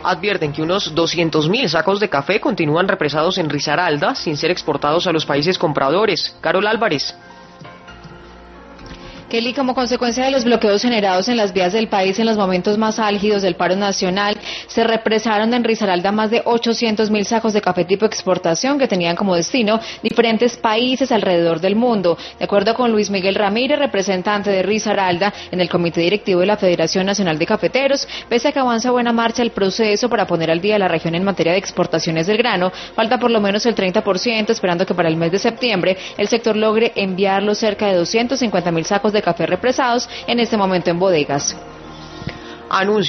advierten que unos 200.000 sacos de café continúan represados en Risaralda sin ser exportados a los países compradores. Carol Álvarez. Kelly, como consecuencia de los bloqueos generados en las vías del país en los momentos más álgidos del paro nacional, se represaron en Risaralda más de 800.000 sacos de café tipo exportación que tenían como destino diferentes países alrededor del mundo. De acuerdo con Luis Miguel Ramírez, representante de Risaralda en el Comité Directivo de la Federación Nacional de Cafeteros, pese a que avanza a buena marcha el proceso para poner al día la región en materia de exportaciones del grano, falta por lo menos el 30%, esperando que para el mes de septiembre el sector logre enviar los cerca de 250.000 sacos de café represados en este momento en bodegas. Anuncia